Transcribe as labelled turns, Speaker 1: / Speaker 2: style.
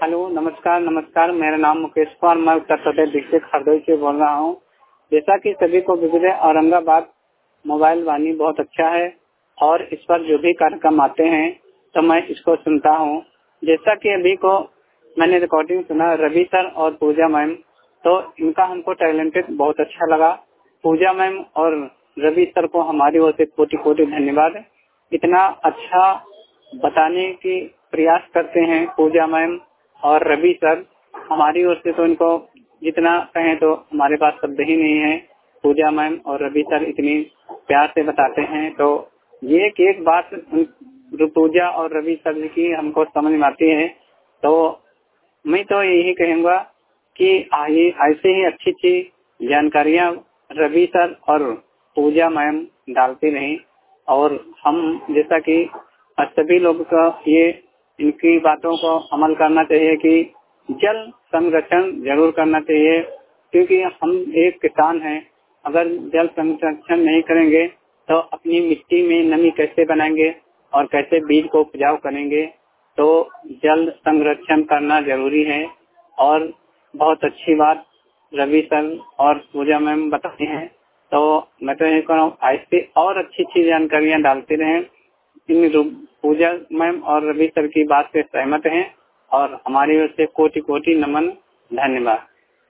Speaker 1: Hello, नमस्कार नमस्कार। मेरा नाम मुकेश कुमार, मैं उत्तर प्रदेश डिस्ट्रिक्ट हरदोई से बोल रहा हूँ। जैसा कि सभी को विदित है, औरंगाबाद मोबाइल वाणी बहुत अच्छा है और इस पर जो भी कार्यक्रम आते हैं तो मैं इसको सुनता हूँ। जैसा कि अभी को मैंने रिकॉर्डिंग सुना रवि सर और पूजा मैम, तो इनका हमको टैलेंटेड बहुत अच्छा लगा। पूजा मैम और रवि सर को हमारी ओर से कोटि कोटि धन्यवाद। इतना अच्छा बताने की प्रयास करते हैं पूजा मैम और रवि सर। हमारी ओर से तो इनको जितना कहें तो हमारे पास शब्द ही नहीं है। पूजा मैम और रवि सर इतनी प्यार से बताते हैं, तो ये एक बात जो पूजा और रवि सर जी की हमको समझ में आती है, तो मैं तो यही कहूँगा कि आइए ऐसे ही अच्छी अच्छी जानकारियाँ रवि सर और पूजा मैम डालती रहीं और हम जैसा कि सभी लोगों का ये इनकी बातों को अमल करना चाहिए कि जल संरक्षण जरूर करना चाहिए, क्योंकि हम एक किसान हैं। अगर जल संरक्षण नहीं करेंगे तो अपनी मिट्टी में नमी कैसे बनाएंगे और कैसे बीज को उपजाऊ करेंगे। तो जल संरक्षण करना जरूरी है और बहुत अच्छी बात रवि सर और पूजा मैम बताती हैं। तो मैं तो ये कह रहा हूँ ऐसे और अच्छी अच्छी जानकारियाँ डालते रहें। इन पूजा मैम और रवि सर की बात से सहमत हैं और हमारी ओर से कोटि कोटि नमन, धन्यवाद।